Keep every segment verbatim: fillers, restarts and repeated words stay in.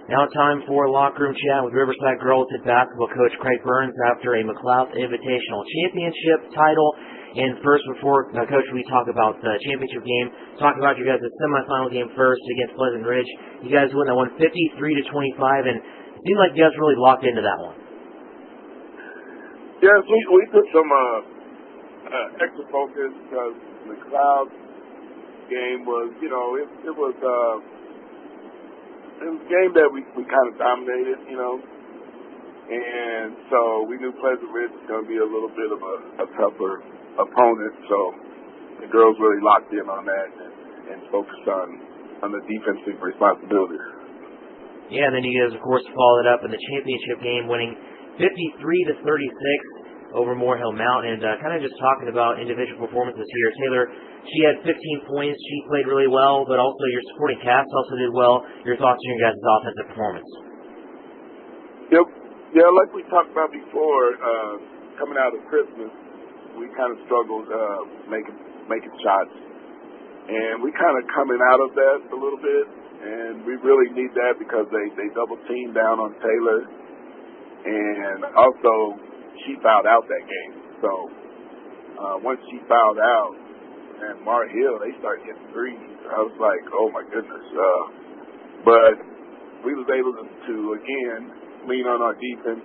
Now time for locker room chat with Riverside Girls head basketball coach Craig Burns after a McLeod Invitational Championship title. And first, before uh, Coach, we talk about the championship game, talk about you guys' semifinal game first against Pleasant Ridge. You guys won that one fifty-three to twenty-five, and it seemed like you guys really locked into that one. Yes, we we put some uh, uh, extra focus because McLeod game was, you know, it it was uh, it was a game that we we kind of dominated, you know, and so we knew Pleasant Ridge was going to be a little bit of a, a tougher opponent, so the girls really locked in on that and, and focused on, on the defensive responsibilities. Yeah, and then you guys, of course, followed it up in the championship game, winning fifty-three to thirty-six over Morehill Mountain. And uh, kind of just talking about individual performances here. Taylor, she had fifteen points. She played really well, but also your supporting cast also did well. Your thoughts on your guys' offensive performance? Yep. Yeah, like we talked about before, uh, coming out of Christmas, we kind of struggled uh, making making shots, and we kind of coming out of that a little bit, and we really need that because they, they double teamed down on Taylor, and also she fouled out that game. So uh, once she fouled out, and Mar Hill, they started getting threes. I was like, oh my goodness. Uh, but we was able to, to again lean on our defense.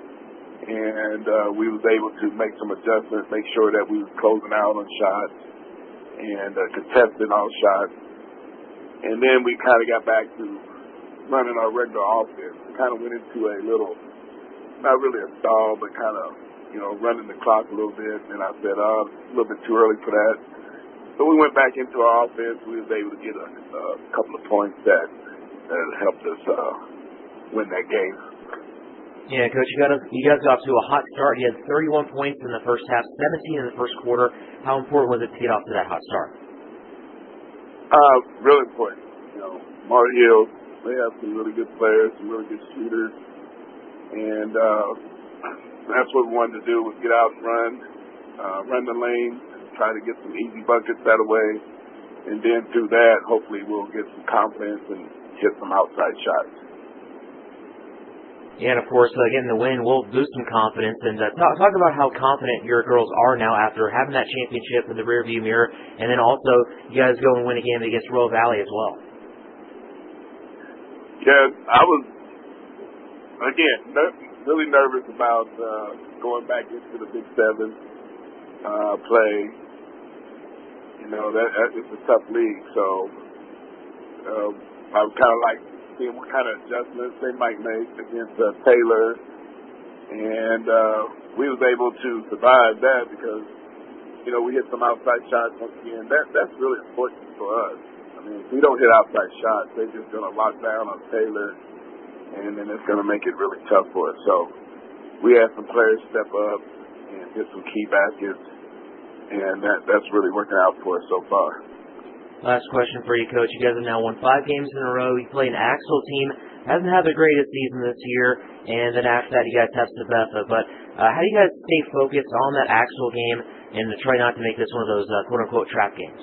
And uh, we was able to make some adjustments, make sure that we was closing out on shots and uh, contesting all shots. And then we kind of got back to running our regular offense. We kind of went into a little, not really a stall, but kind of, you know, running the clock a little bit. And I said, uh, a little bit too early for that. So we went back into our offense. We was able to get a, a couple of points that, that helped us uh, win that game. Yeah, Coach, you got you guys got off to a hot start. You had thirty-one points in the first half, seventeen in the first quarter. How important was it to get off to that hot start? Uh, really important. You know, Mar Hill, they have some really good players, some really good shooters, and uh, that's what we wanted to do was get out and run, uh, run the lane, try to get some easy buckets that way, and then through that, hopefully we'll get some confidence and hit some outside shots. Yeah, and of course, uh, getting the win will boost some confidence. And uh, talk, talk about how confident your girls are now after having that championship in the rearview mirror, and then also you guys go and win a game against Royal Valley as well. Yeah, I was again ner- really nervous about uh, going back into the Big Seven uh, play. You know, that, that it's a tough league, so uh, I was kind of like. Seeing what kind of adjustments they might make against uh, Taylor, and uh, we was able to survive that because, you know, we hit some outside shots once again. That that's really important for us. I mean, if we don't hit outside shots, they're just going to lock down on Taylor, and then it's going to make it really tough for us. So we had some players step up and hit some key baskets, and that that's really working out for us so far. Last question for you, Coach. You guys have now won five games in a row. You play an Axel team. Hasn't had the greatest season this year. And then after that, you guys have Sabetha. But uh, how do you guys stay focused on that Axel game and try not to make this one of those uh, quote-unquote trap games?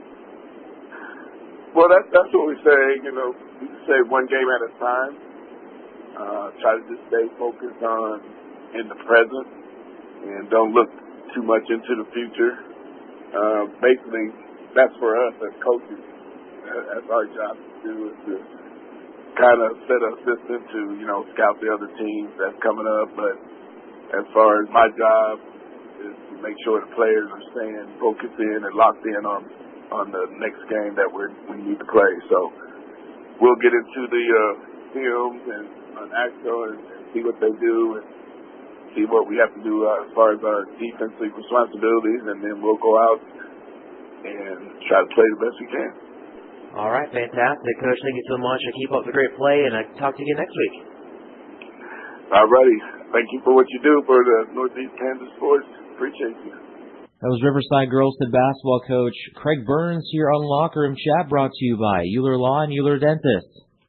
Well, that's, that's what we say. You know, we say one game at a time. Uh, try to just stay focused on in the present and don't look too much into the future. Uh, basically, that's for us as coaches. That's our job to do is to kind of set a system to, you know, scout the other teams that's coming up. But as far as my job is to make sure the players are staying focused in and locked in on on the next game that we we need to play. So we'll get into the uh, films and on Axel and, and see what they do and see what we have to do uh, as far as our defensive responsibilities, and then we'll go out and try to play the best we can. All right, fantastic. Coach, thank you so much. I keep up the great play, and I talk to you next week. All righty. Thank you for what you do for the Northeast Kansas sports. Appreciate you. That was Riverside Girls head basketball coach Craig Burns here on Locker Room Chat, brought to you by Euler Law and Euler Dentist.